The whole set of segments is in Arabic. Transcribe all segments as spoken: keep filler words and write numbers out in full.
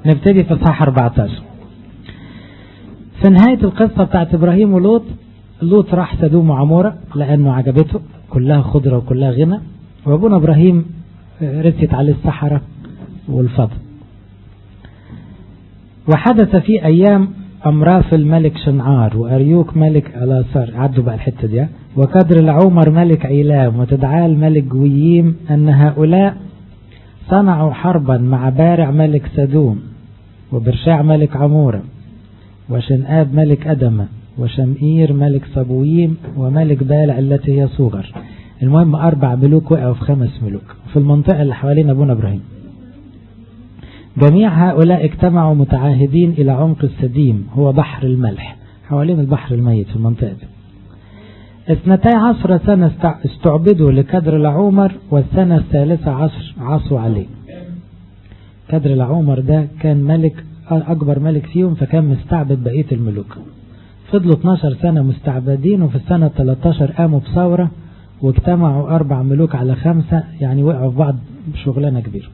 نبتدي في صح أربعة عشر. في نهاية القصة بتاعت إبراهيم ولوط، لوط راح سدوم وعمورة لأنه عجبته، كلها خضرة وكلها غنى، وابونا إبراهيم رثت عليه الصحراء والفضل. وحدث في أيام أمراف الملك شنعار وأريوك ملك ألاصار، عدوا بقى الحتة دي، وكدر العمر ملك عيلام وتدعال ملك جوييم، أن هؤلاء صنعوا حربا مع بارع ملك سدوم وبرشاع ملك عمورة وشنآب ملك أدمة وشمئير ملك صبويم وملك بالع التي هي صغر. المهم أربع ملوك وقعوا في خمس ملوك في المنطقة اللي حوالين أبونا إبراهيم. جميع هؤلاء اجتمعوا متعاهدين إلى عمق السديم، هو بحر الملح، حوالين البحر الميت في المنطقة دي. اثنتي عشر سنة استعبدوا لكدر العمر، والسنة الثالثة عشر عصوا عليه. كدر العمر ده كان ملك أكبر ملك فيهم، فكان مستعبد بقية الملوك. فضلوا اثناشر سنة مستعبدين، وفي السنة ثلاثة عشر قاموا بثورة واجتمعوا أربع ملوك على خمسة، يعني وقعوا في بعض بشغلانة كبيرة.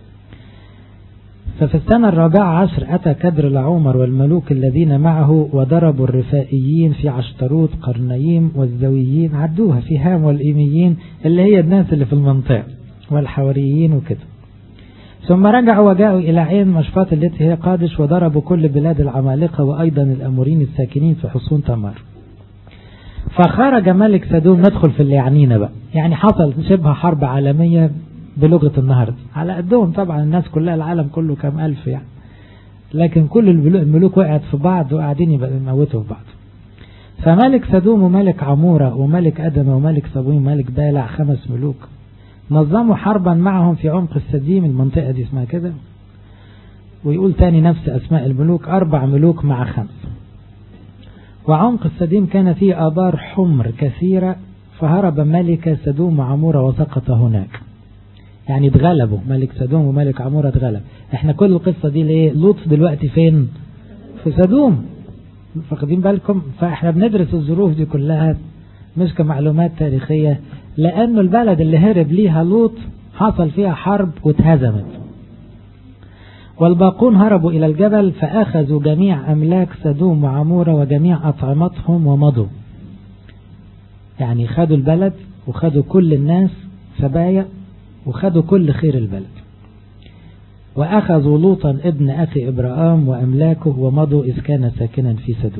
ففي السنة الرابعة عشر أتى كدر العمر والملوك الذين معه وضربوا الرفائيين في عشتروت قرنيين والزويين، عدوها في هام والإيميين اللي هي الناس اللي في المنطقة والحوريين وكده. ثم رجعوا وجاءوا إلى عين مشفاط التي هي قادش، وضربوا كل بلاد العمالقة وأيضا الأمورين الساكنين في حصون تمار. فخرج ملك سدوم، ندخل في اللي يعنينا بقى، يعني حصل شبه حرب عالمية بلغة النهاردة على قدهم طبعا، الناس كلها العالم كله كام ألف يعني، لكن كل الملوك وقعت في بعض وقاعدين يموتوا في بعض. فملك سدوم وملك عمورة وملك أدم وملك صبويم وملك بالع، خمس ملوك، نظموا حربا معهم في عمق السديم، المنطقة دي اسمها كده. ويقول تاني نفس أسماء الملوك، أربع ملوك مع خمس. وعمق السديم كان فيه آبار حمر كثيرة، فهرب ملك سدوم وعمورة وسقط هناك. يعني اتغلبوا، ملك سدوم وملك عمورة اتغلب. احنا كل القصة دي ليه؟ لوط دلوقتي فين؟ في سدوم، فاخدين بالكم؟ فاحنا بندرس الظروف دي كلها مش كمعلومات تاريخية، لأنه البلد اللي هرب ليها لوط حصل فيها حرب واتهزمت. والباقون هربوا إلى الجبل، فأخذوا جميع أملاك سدوم وعمورة وجميع أطعمتهم ومضوا. يعني خدوا البلد وخدوا كل الناس سبايا وخدوا كل خير البلد. وأخذوا لوطا ابن أخي إبراهام وأملاكه ومضوا إذ كان ساكنا في سدوم.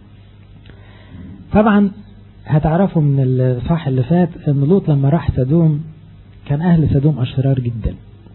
طبعا هتعرفوا من الصح اللي فات أن لوط لما راح سدوم كان أهل سدوم أشرار جدا،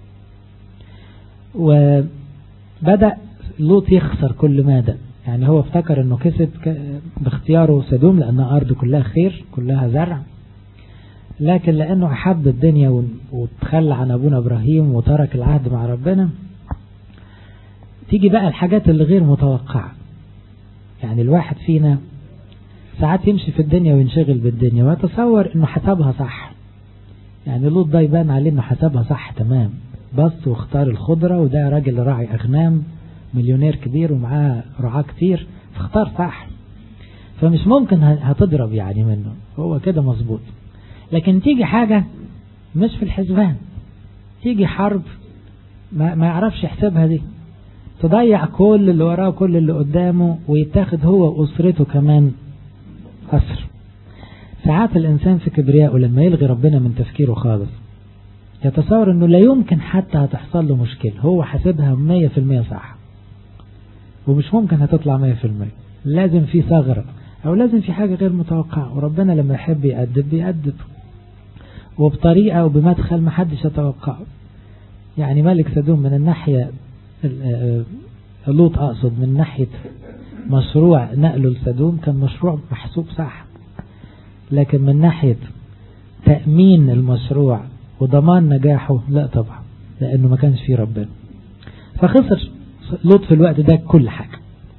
وبدأ لوط يخسر كل ماذا. يعني هو افتكر أنه كسب باختياره سدوم لأنها أرض كلها خير كلها زرع، لكن لأنه أحب الدنيا وتخلى عن أبونا إبراهيم وترك العهد مع ربنا، تيجي بقى الحاجات اللي غير متوقعة. يعني الواحد فينا ساعات يمشي في الدنيا وينشغل بالدنيا ويتصور أنه حسبها صح. يعني لوط ده يبان عليه أنه حسبها صح تمام، بس واختار الخضرة، وده راجل راعي أغنام مليونير كبير ومعاه رعاة كتير، فاختار صح، فمش ممكن هتضرب يعني منه، هو كده مظبوط. لكن تيجي حاجة مش في الحسبان، تيجي حرب ما, ما يعرفش يحسبها، دي تضيع كل اللي وراه كل اللي قدامه، ويتاخد هو وأسرته كمان أسر. ساعات الإنسان في كبرياءه لما يلغي ربنا من تفكيره خالص يتصور أنه لا يمكن حتى هتحصل له مشكلة، هو حسبها مية في المية صح، ومش ممكن هتطلع مية في المية، لازم في ثغرة أو لازم في حاجة غير متوقعة. وربنا لما يحب يأدب بيأدب وبطريقة وبمدخل محدش يتوقعه. يعني ملك سدوم من الناحية لوط أقصد من ناحية مشروع نقله لسدوم كان مشروع محسوب صح، لكن من ناحية تأمين المشروع وضمان نجاحه لا طبعا، لأنه ما كانش فيه ربنا، فخسر لوط في الوقت ده كل حاجة.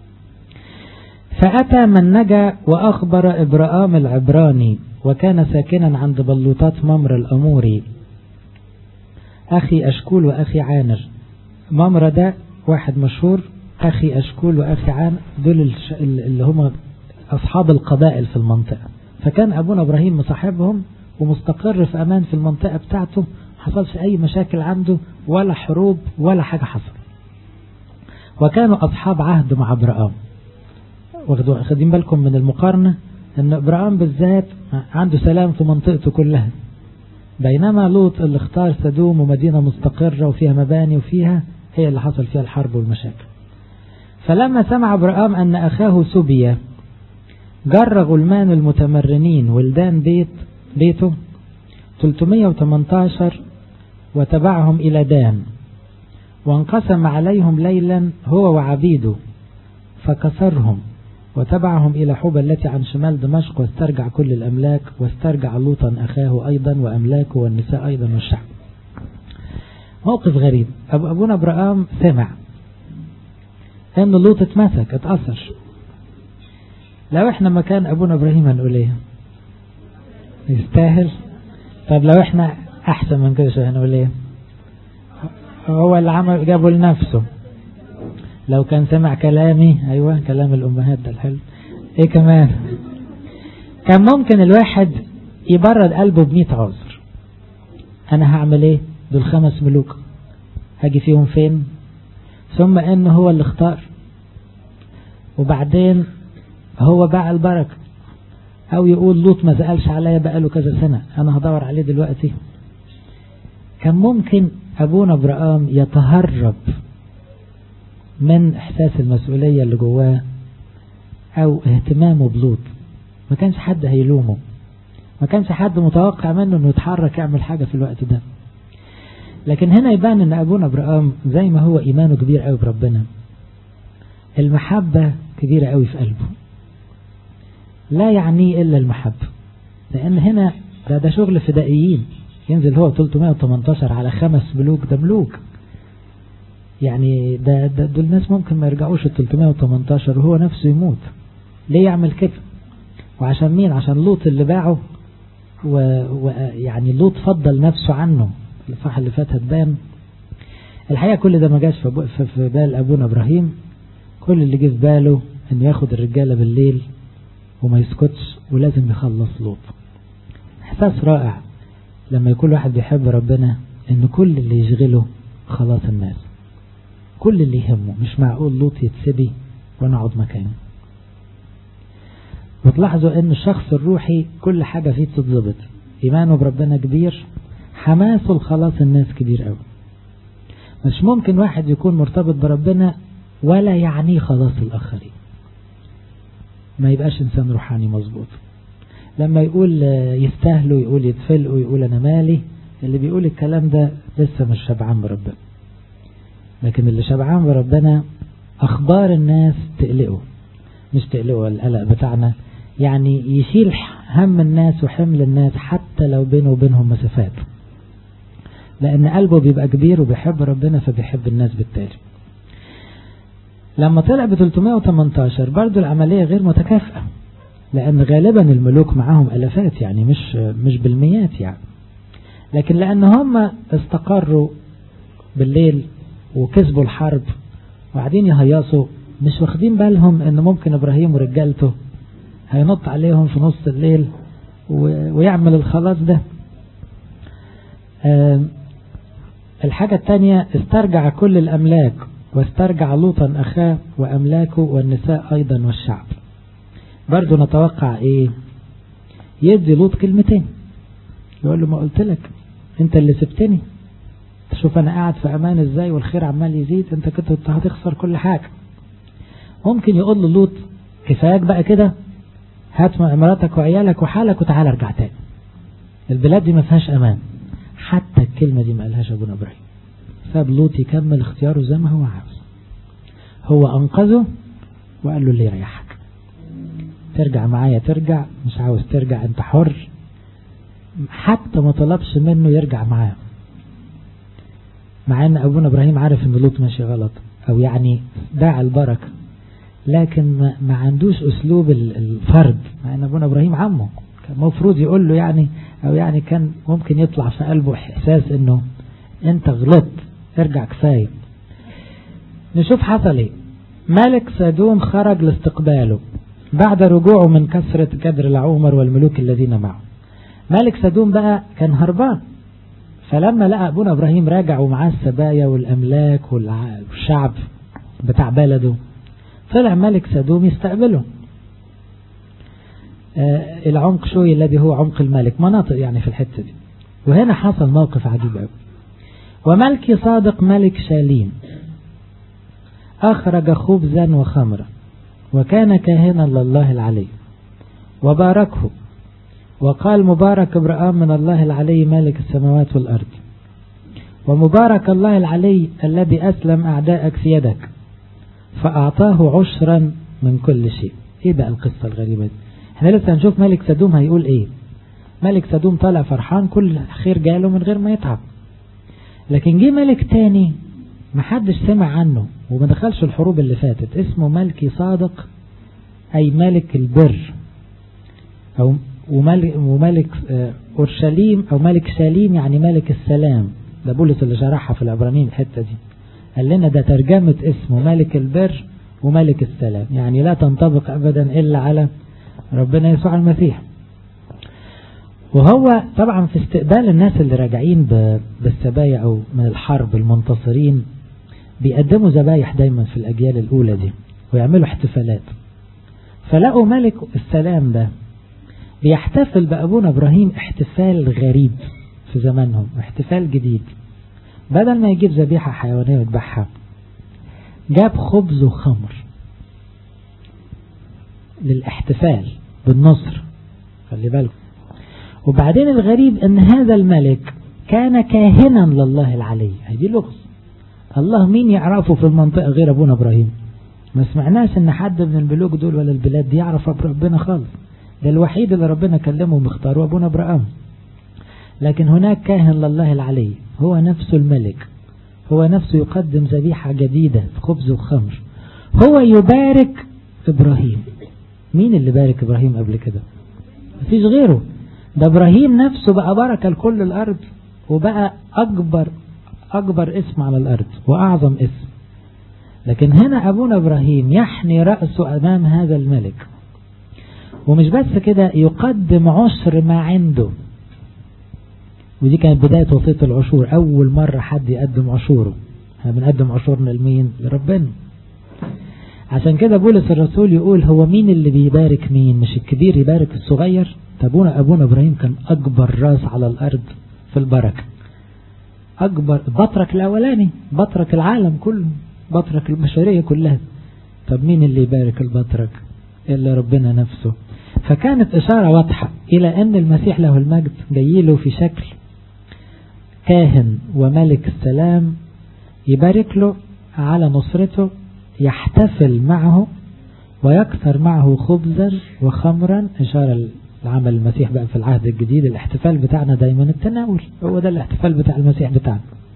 فأتى من نجا وأخبر إبراهام العبراني، وكان ساكنا عند بلوطات ممر الأموري أخي أشكول وأخي عانر. ممر ده واحد مشهور، أخي أشكول وأخي عانر دول اللي هم أصحاب القبائل في المنطقة. فكان أبونا إبراهيم مصاحبهم ومستقر في أمان في المنطقة بتاعته، حصلش أي مشاكل عنده ولا حروب ولا حاجة حصل. وكانوا أصحاب عهد مع أبرام. واخدين بالكم من المقارنة أن أبرام بالذات عنده سلام في منطقته كلها، بينما لوط اللي اختار سدوم ومدينة مستقرة وفيها مباني وفيها هي اللي حصل فيها الحرب والمشاكل. فلما سمع أبرام أن أخاه سبي جر غلمان المتمرنين ولدان بيت بيته ثلاثمائة وثمانية عشر وتبعهم إلى دان، وانقسم عليهم ليلا هو وعبيده فكسرهم، وتبعهم إلى حوبة التي عن شمال دمشق، واسترجع كل الأملاك، واسترجع لوطا أخاه أيضا وأملاكه والنساء أيضا والشعب. موقف غريب. أبو أبونا أبرام سمع أن لوط اتمسك اتأثر. لو احنا مكان أبونا إبراهيم هنقول ايه؟ يستاهل. طب لو احنا أحسن من كده شو هنقول ايه؟ هو اللي عمل جابه لنفسه. لو كان سمع كلامي، أيوة كلام الأمهات ده الحلو، ايه كمان؟ كان ممكن الواحد يبرد قلبه بمئة عذر. أنا هعمل ايه؟ دول خمس ملوك هاجي فيهم فين؟ ثم انه هو اللي اختار، وبعدين هو باع البركة. او يقول لوط ما سألش عليا بقاله كذا سنة، انا هدور عليه دلوقتي. كان ممكن ابونا ابراهام يتهرب من احساس المسؤولية اللي جواه او اهتمامه بلوط، ما كانش حد هيلومه، ما كانش حد متوقع منه انه يتحرك يعمل حاجة في الوقت ده. لكن هنا يبان ان ابونا ابراهام زي ما هو ايمانه كبير قوي بربنا، المحبة كبيرة قوي في قلبه، لا يعني الا المحبة. لان هنا ده, ده شغل فدائيين، ينزل هو ثلاثمائة وثمانية عشر على خمس ملوك، ده ملوك يعني، ده, ده دول ناس ممكن ما يرجعوش ال ثلاثمائة وثمانية عشر وهو نفسه يموت. ليه يعمل كده؟ وعشان مين؟ عشان لوط اللي باعه، ويعني لوط فضل نفسه عنه. الصفحة اللي فاتت هتبان. الحقيقة كل ده ما جاش في بال أبونا إبراهيم، كل اللي جه في باله انه ياخد الرجالة بالليل وما يسكتش ولازم يخلص لوط. احساس رائع لما يكون واحد بيحب ربنا، ان كل اللي يشغله خلاص الناس، كل اللي يهمه. مش معقول لوط يتسبي وانا اقعد مكانه. وتلاحظوا ان الشخص الروحي كل حاجة فيه تتظبط، ايمانه بربنا كبير، حماسه لخلاص الناس كبير قوي. مش ممكن واحد يكون مرتبط بربنا ولا يعني خلاص الآخرين، ما يبقاش إنسان روحاني مظبوط. لما يقول يستاهلوا، يقول يتفلقوا، يقول أنا مالي، اللي بيقول الكلام ده لسه مش شبعان بربنا. لكن اللي شبعان بربنا أخبار الناس تقلقه، مش تقلقه القلق بتاعنا، يعني يشيل هم الناس وحمل الناس حتى لو بينه وبينهم مسافات، لأن قلبه بيبقى كبير وبيحب ربنا فبيحب الناس بالتالي. لما طلع ب ثلاثمائة وثمانية عشر برضو العملية غير متكافئة، لأن غالبا الملوك معاهم ألفات، يعني مش مش بالمئات يعني. لكن لأن هم استقروا بالليل وكسبوا الحرب وقاعدين يهيصوا، مش واخدين بالهم ان ممكن ابراهيم ورجالته هينط عليهم في نص الليل ويعمل الخلاص ده. الحاجة الثانية، استرجع كل الأملاك، واسترجع لوطا أخاه وأملاكه والنساء أيضا والشعب. برضو نتوقع إيه؟ يدي لوط كلمتين، يقول له ما قلت لك أنت اللي سبتني، تشوف أنا قاعد في أمان إزاي والخير عمال يزيد، أنت كنت هتخسر كل حاجة. ممكن يقول له لوط كفاياك بقى كده، هات مراتك وعيالك وحالك وتعال ارجع تاني، البلاد دي ما فيهاش أمان. حتى الكلمة دي ما قالهاش أبونا إبراهيم، ساب لوط يكمل اختياره زي ما هو عاوز. هو أنقذه وقال له اللي يريحك، ترجع معايا ترجع، مش عاوز ترجع أنت حر. حتى ما طلبش منه يرجع معاه، مع أن أبونا إبراهيم عارف أن لوط ماشي غلط، أو يعني باع البركة، لكن ما عندوش أسلوب الفرد، مع أن أبونا إبراهيم عمه كان مفروض يقول له يعني، أو يعني كان ممكن يطلع في قلبه إحساس أنه أنت غلط ارجع كفاية. نشوف حصل ايه. ملك سدوم خرج لاستقباله بعد رجوعه من كسرة كدر العمر والملوك الذين معه. ملك سدوم بقى كان هربان، فلما لقى أبونا إبراهيم راجع ومعاه السبايا والأملاك والشعب بتاع بلده، طلع ملك سدوم يستقبله. آه العمق شوي الذي هو عمق الملك، مناطق يعني في الحتة دي. وهنا حصل موقف عجيب قوي. وملكي صادق ملك شاليم أخرج خبزا وخمرا وكان كاهنا لله العلي وباركه وقال مبارك ابراهيم من الله العلي مالك السماوات والأرض، ومبارك الله العلي الذي أسلم أعداءك في يدك، فأعطاه عشرا من كل شيء. ايه بقى القصة الغريبة دي؟ احنا لسه هنشوف ملك سدوم هيقول ايه. ملك سدوم طالع فرحان، كل خير جاله من غير ما يتعب. لكن جه ملك تاني محدش سمع عنه وما دخلش الحروب اللي فاتت، اسمه ملكي صادق، اي ملك البر، او وملك, وملك اورشليم او ملك شاليم يعني ملك السلام. ده بولس اللي شرحها في العبرانيين الحتة دي، قال لنا ده ترجمة اسمه ملك البر وملك السلام، يعني لا تنطبق ابدا الا على ربنا يسوع المسيح. وهو طبعا في استقبال الناس اللي راجعين بالسبايا او من الحرب المنتصرين بيقدموا ذبايح دايما في الاجيال الاولى دي ويعملوا احتفالات. فلقوا ملك السلام ده بيحتفل بأبونا إبراهيم احتفال غريب في زمانهم، احتفال جديد. بدل ما يجيب ذبيحة حيوانية ويذبحها جاب خبز وخمر للاحتفال بالنصر، خلي بالكم. وبعدين الغريب ان هذا الملك كان كاهنا لله العلي. هذه لغز، الله مين يعرفه في المنطقة غير ابونا إبراهيم؟ ما سمعناش ان حد من الملوك دول ولا البلاد دي يعرف ربنا خالص، ده الوحيد اللي ربنا كلمه ومختاره ابونا إبراهيم. لكن هناك كاهن لله العلي، هو نفسه الملك، هو نفسه يقدم ذبيحة جديدة خبز وخمر، هو يبارك إبراهيم. مين اللي بارك إبراهيم قبل كده؟ مفيش غيره. ده إبراهيم نفسه بقى بركة لكل الأرض، وبقى أكبر أكبر اسم على الأرض وأعظم اسم. لكن هنا أبونا إبراهيم يحني رأسه أمام هذا الملك، ومش بس كده، يقدم عشر ما عنده. ودي كانت بداية وصية العشور، أول مرة حد يقدم عشوره. احنا بنقدم عشورنا لمين؟ لربنا. عشان كده بولس الرسول يقول هو مين اللي بيبارك مين؟ مش الكبير يبارك الصغير. أبونا أبونا إبراهيم كان أكبر راس على الأرض في البركة، أكبر بطرك الأولاني، بطرك العالم كله، بطرك البشرية كلها. طب مين اللي يبارك البطرك؟ إلا ربنا نفسه. فكانت إشارة واضحة إلى أن المسيح له المجد جايله في شكل كاهن وملك السلام، يبارك له على نصرته، يحتفل معه ويكثر معه خبزا وخمرا، إشارة لعمل المسيح بقى في العهد الجديد. الاحتفال بتاعنا دايما التناول، هو ده الاحتفال بتاع المسيح بتاعنا.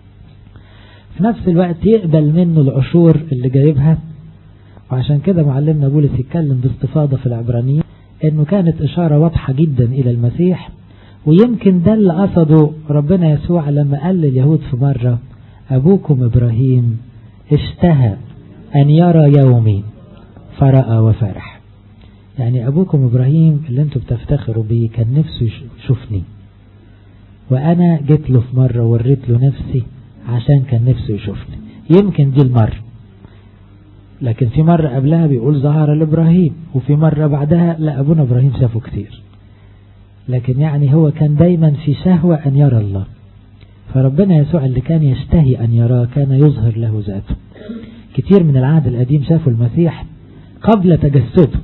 في نفس الوقت يقبل منه العشور اللي جايبها. وعشان كده معلمنا بولس يتكلم باستفاضة في العبرانيين انه كانت اشارة واضحة جدا الى المسيح. ويمكن ده اللي قصده ربنا يسوع لما قال لليهود في مرة ابوكم ابراهيم اشتهى ان يرى يومي فرأى وفرح. يعني ابوكم ابراهيم اللي انتوا بتفتخروا بيه كان نفسه يشوفني، وانا جيت له في مرة وريت له نفسي عشان كان نفسه يشوفني. يمكن دي المرة، لكن في مرة قبلها بيقول ظهر لإبراهيم، وفي مرة بعدها لا أبونا إبراهيم شافه كتير. لكن يعني هو كان دايما في شهوة أن يرى الله. فربنا يسوع اللي كان يشتهي أن يراه كان يظهر له ذاته. كتير من العهد القديم شافوا المسيح قبل تجسده.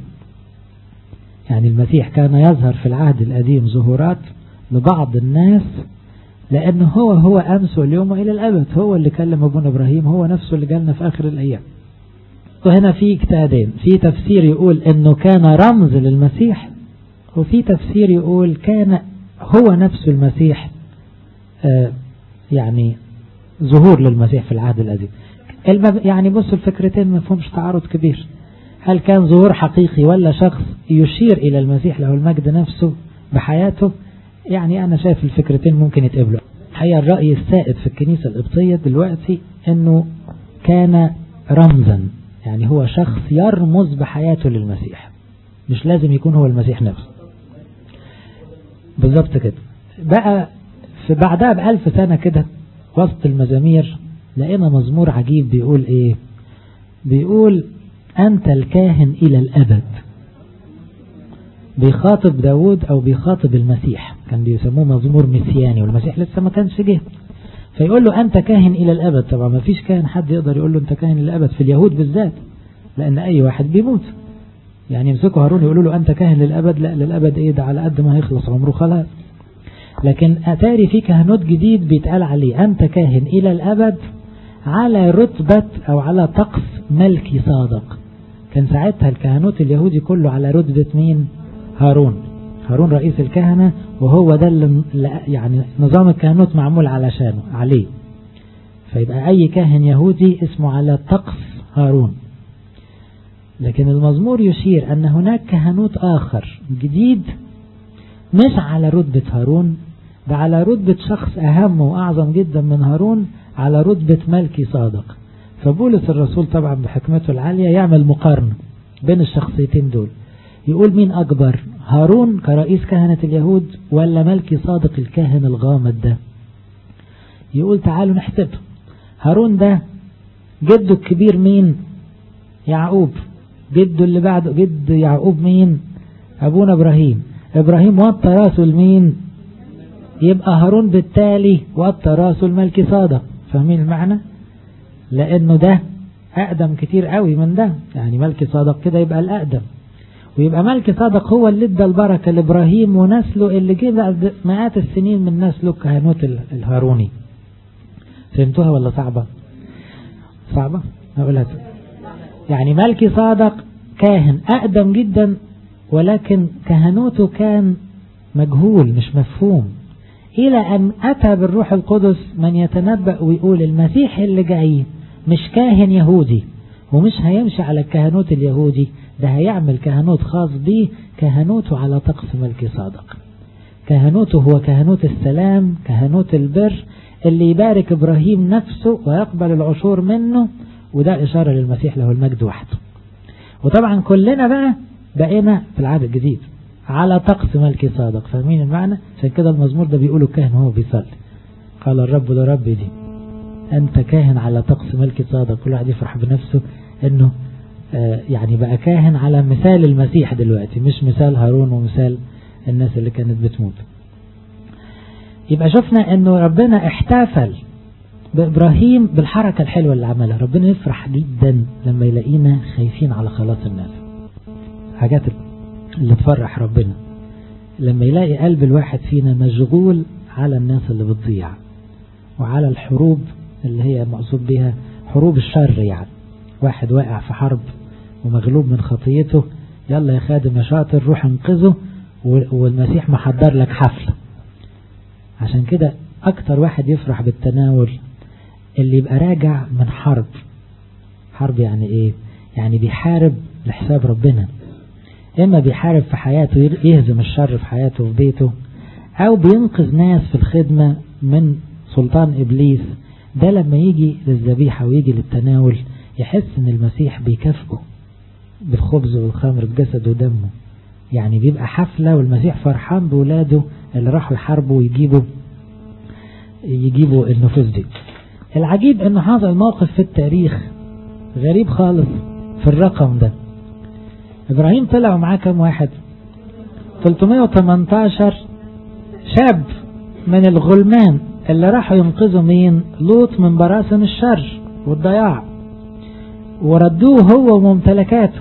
يعني المسيح كان يظهر في العهد القديم ظهورات لبعض الناس، لأنه هو هو أمس واليوم وإلى الأبد. هو اللي كلم أبونا إبراهيم، هو نفسه اللي جالنا في آخر الأيام. وهنا في اجتهادين، في تفسير يقول انه كان رمز للمسيح، وفي تفسير يقول كان هو نفسه المسيح، آه يعني ظهور للمسيح في العهد القديم. يعني بصوا الفكرتين ما فيهمش تعارض كبير. هل كان ظهور حقيقي ولا شخص يشير الى المسيح له المجد نفسه بحياته؟ يعني انا شايف الفكرتين ممكن يتقبلوا. الحقيقة الرأي السائد في الكنيسة القبطية دلوقتي انه كان رمزا، يعني هو شخص يرمز بحياته للمسيح، مش لازم يكون هو المسيح نفسه. بالضبط كده. بقى في بعدها بألف سنة كده وسط المزامير لقينا مزمور عجيب بيقول ايه: بيقول أنت الكاهن إلى الأبد. بيخاطب داود أو بيخاطب المسيح، كان بيسموه مزمور مسياني والمسيح لسه ما كانش جه، فيقول له أنت كاهن إلى الأبد. طبعا ما فيش كاهن حد يقدر يقول له أنت كاهن إلى الأبد في اليهود بالذات، لأن أي واحد بيموت. يعني يمسكوا هارون يقولوا له أنت كاهن للأبد، لا للأبد إيه ده، على قد ما هيخلص عمره خلاص. لكن أتاري في كهنوت جديد بيتقال عليه أنت كاهن إلى الأبد على رتبة أو على طقس ملكي صادق. كان ساعتها الكهنوت اليهودي كله على رتبة مين؟ هارون. هارون رئيس الكهنة، وهو ده اللي يعني نظام الكهنوت معمول علشانه عليه. فيبقى أي كاهن يهودي اسمه على طقس هارون. لكن المزمور يشير أن هناك كهنوت آخر جديد مش على رتبة هارون، ده على رتبة شخص أهم وأعظم جدا من هارون، على رتبة ملكي صادق. فبولس الرسول طبعا بحكمته العالية يعمل مقارنة بين الشخصيتين دول، يقول مين أكبر، هارون كرئيس كهنة اليهود ولا ملكي صادق الكاهن الغامض ده؟ يقول تعالوا نحسب. هارون ده جده الكبير مين؟ يعقوب. جده اللي بعده جد يعقوب مين؟ أبونا إبراهيم. إبراهيم وطى راسه لمين؟ يبقى هارون بالتالي وطى راسه الملكي صادق. فاهمين المعنى؟ لأنه ده أقدم كتير قوي من ده، يعني ملكي صادق كده يبقى الأقدم، ويبقى ملكي صادق هو اللي ادى البركة لإبراهيم ونسله اللي جه بعد مئات السنين من نسله الكهنوت الهاروني. فهمتوها ولا صعبة؟ صعبة؟ أقولها. يعني ملكي صادق كاهن أقدم جدا، ولكن كهنوته كان مجهول مش مفهوم، إلى أن أتى بالروح القدس من يتنبأ ويقول المسيح اللي جاي مش كاهن يهودي ومش هيمشي على الكهنوت اليهودي، ده هيعمل كهنوت خاص به، كهنوته على طقس ملكي صادق. كهنوته هو كهنوت السلام، كهنوت البر اللي يبارك إبراهيم نفسه ويقبل العشور منه، وده إشارة للمسيح له المجد وحده. وطبعا كلنا بقى بقينا في العهد الجديد على طقس ملكي صادق. فاهمين المعنى؟ عشان كده المزمور ده بيقوله الكاهن وهو بيصلي، قال الرب لربي دي أنت كاهن على طقس ملكي صادق. كل واحد يفرح بنفسه إنه آه يعني بقى كاهن على مثال المسيح دلوقتي، مش مثال هارون ومثال الناس اللي كانت بتموت. يبقى شفنا إنه ربنا احتفل بإبراهيم بالحركة الحلوة اللي عملها. ربنا يفرح جدا لما يلاقينا خايفين على خلاص الناس. حاجات اللي تفرح ربنا لما يلاقي قلب الواحد فينا مشغول على الناس اللي بتضيع، وعلى الحروب اللي هي مقصود بها حروب الشر. يعني واحد واقع في حرب ومغلوب من خطيته، يلا يا خادم يا شاطر روح انقذه، والمسيح محضر لك حفلة. عشان كده اكتر واحد يفرح بالتناول اللي يبقى راجع من حرب. حرب يعني ايه؟ يعني بيحارب لحساب ربنا، اما بيحارب في حياته يهزم الشر في حياته في بيته، او بينقذ ناس في الخدمة من سلطان ابليس. ده لما يجي للذبيحة ويجي للتناول يحس ان المسيح بيكافئه بالخبز والخمر بجسد ودمه. يعني بيبقى حفلة والمسيح فرحان بولاده اللي راحوا يحاربوا ويجيبوا يجيبوا النفوس دي. العجيب انه هذا الموقف في التاريخ غريب خالص في الرقم ده. ابراهيم طلعوا معاه كم واحد؟ ثلاثمائة وثمانية عشر شاب من الغلمان اللي راحوا ينقذوا مين؟ لوط من براثن الشر والضياع، وردوه هو وممتلكاته.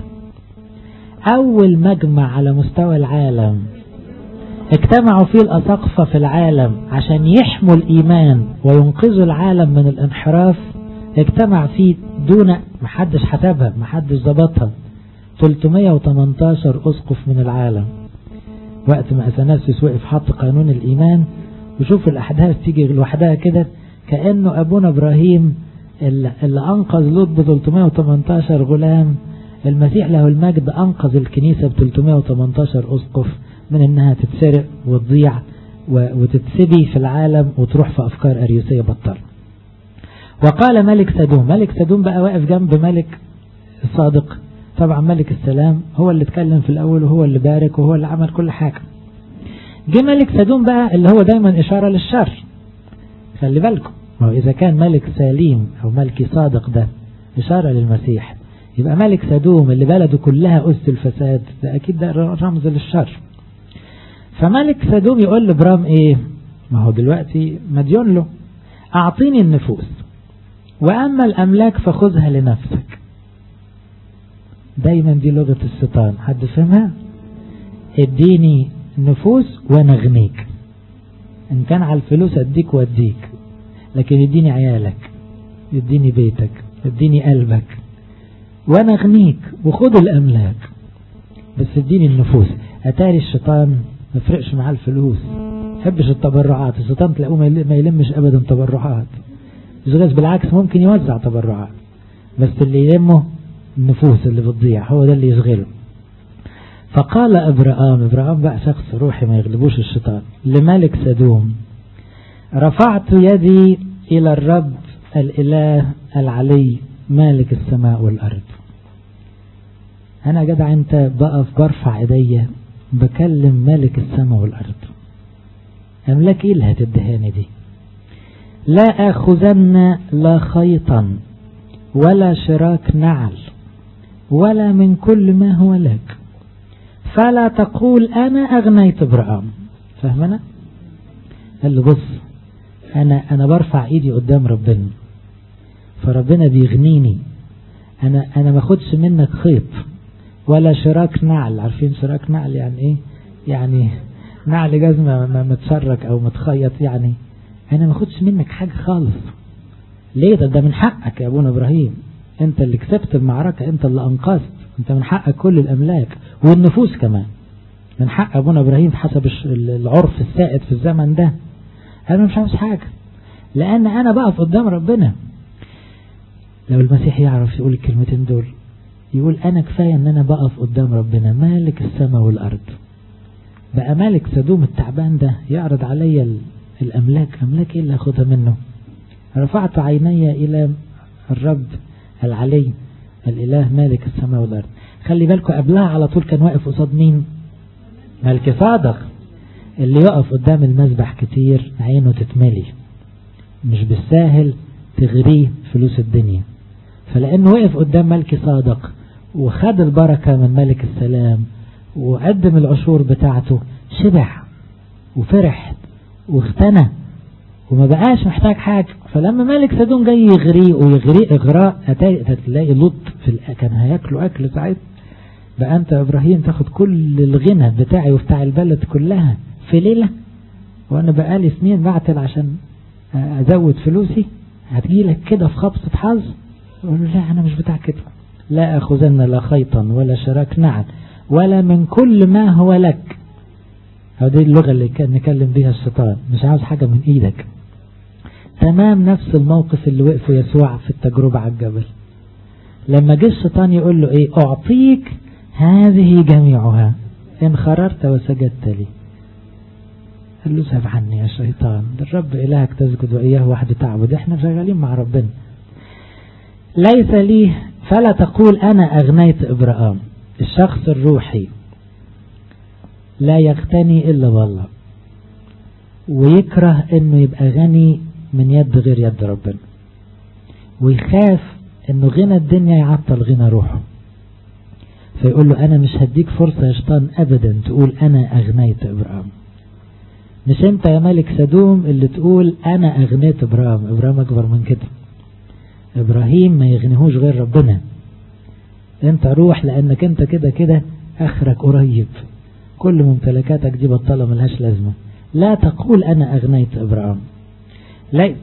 اول مجمع على مستوى العالم اجتمعوا فيه الأساقفة في العالم عشان يحموا الإيمان وينقذوا العالم من الانحراف. اجتمع فيه دون محدش حسبها محدش ضبطها ثلاثمائة وثمانية عشر أسقف من العالم. وقت ما أثناسيوس وقف حط قانون الإيمان، وشوف الأحداث تيجي لوحدها كده كأنه أبونا إبراهيم اللي, اللي أنقذ لوط ب ثلاثمائة وثمانية عشر غلام، المسيح له المجد أنقذ الكنيسة ب ثلاثمائة وثمانية عشر أسقف من انها تتسرق وتضيع وتتسبي في العالم وتروح في افكار اريوسية بطل. وقال ملك سدوم، ملك سدوم بقى واقف جنب ملك الصادق. طبعا ملك السلام هو اللي اتكلم في الاول وهو اللي بارك وهو اللي عمل كل حاجة. جه ملك سدوم بقى اللي هو دايما اشارة للشر. خلي بالكم، اذا كان ملك سليم او ملكي صادق ده اشارة للمسيح، يبقى ملك سدوم اللي بلده كلها أس الفساد ده أكيد ده رمز للشر. فملك سدوم يقول لابرام ايه؟ ما هو دلوقتي مديون له، اعطيني النفوس واما الاملاك فخذها لنفسك. دايما دي لغة الشيطان، حد فهمها؟ اديني نفوس وانا اغنيك، ان كان على الفلوس اديك واديك، لكن اديني عيالك، اديني بيتك، اديني قلبك وانا اغنيك، وخذ الاملاك بس اديني النفوس. اتاري الشيطان ما فرقش معاه الفلوس، يحبش التبرعات. الشيطان تلاقوه ما يلمش ابدا تبرعات، يشغل بالعكس ممكن يوزع تبرعات، بس اللي يلمه النفوس اللي بتضيع، هو ده اللي يشغله. فقال ابراهام، ابراهام بقى شخص روحي ما يغلبوش الشيطان، لملك سدوم رفعت يدي الى الرب الاله العلي مالك السماء والارض. انا جدع انت بقف برفع ايديا بكلم مالك السماء والارض، املاك ايه اللي هتدهاني دي؟ لا اخذن لا خيطا ولا شراك نعل ولا من كل ما هو لك، فلا تقول انا اغنيت ابراهام. فهمنا؟ قال له بص، انا انا برفع ايدي قدام ربنا، فربنا بيغنيني، انا انا ما اخدش منك خيط ولا شراك نعل. عارفين شراك نعل يعني ايه؟ يعني نعل جزمة متشرك او متخيط، يعني انا ما اخدش منك حاجة خالص. ليه؟ ده, ده من حقك يا ابونا ابراهيم، انت اللي كسبت المعركة، انت اللي انقذت، انت من حقك كل الاملاك والنفوس كمان، من حق ابونا ابراهيم حسب العرف السائد في الزمن ده. انا مش عاوز حاجة، لان انا بقف قدام ربنا. لو المسيح يعرف يقول الكلمتين دول، يقول انا كفاية ان انا بقف قدام ربنا مالك السماء والارض. بقى مالك سدوم التعبان ده يعرض عليا الاملاك، املاك ايه اللي اخدها منه؟ رفعت عيني الى الرب العلي الاله مالك السماء والارض. خلي بالكم قبلها على طول كان واقف قصاد مين؟ ملك صادق. اللي يقف قدام المذبح كتير عينه تتملي، مش بالساهل تغريه فلوس الدنيا. فلانه وقف قدام ملك صادق وخد البركة من ملك السلام وقدم العشور بتاعته، شبع وفرح واغتنى وما بقاش محتاج حاجة. فلما ملك سدوم جاي يغريه ويغريه اغراء، هتلاقي لط في كان هياكلوا اكل ساعتها. بقى انت يا ابراهيم تاخد كل الغنى بتاعي وبتاع البلد كلها في ليلة، وانا بقالي سنين بعتل عشان ازود فلوسي، هتجيلك كده في خبصة حظ؟ يقول له لا انا مش بتاع كده، لا اخذن لا خيطا ولا شراك نعل ولا من كل ما هو لك. هذه اللغة اللي كان نكلم بيها الشيطان، مش عاوز حاجة من ايدك. تمام نفس الموقف اللي وقفه يسوع في التجربة على الجبل، لما جه الشيطان يقول له ايه؟ اعطيك هذه جميعها ان خررت وسجدت لي. قال له اذهب عني يا شيطان، ده الرب الهك تسجد واياه وحده تعبد، احنا شغالين مع ربنا. ليس لي، فلا تقول انا اغنيت ابراهام. الشخص الروحي لا يغتني الا بالله، ويكره انه يبقى غني من يد غير يد ربنا، ويخاف انه غنى الدنيا يعطل غنى روحه. فيقول له انا مش هديك فرصة يا شيطان ابدا تقول انا اغنيت ابراهام. مش انت يا ملك سدوم اللي تقول انا اغنيت ابراهام، ابراهام اكبر من كده. ابراهيم ما يغنيهوش غير ربنا. انت روح، لانك انت كده كده اخرك قريب، كل ممتلكاتك دي بطلة ملهاش لازمة. لا تقول انا اغنيت ابراهام. لي...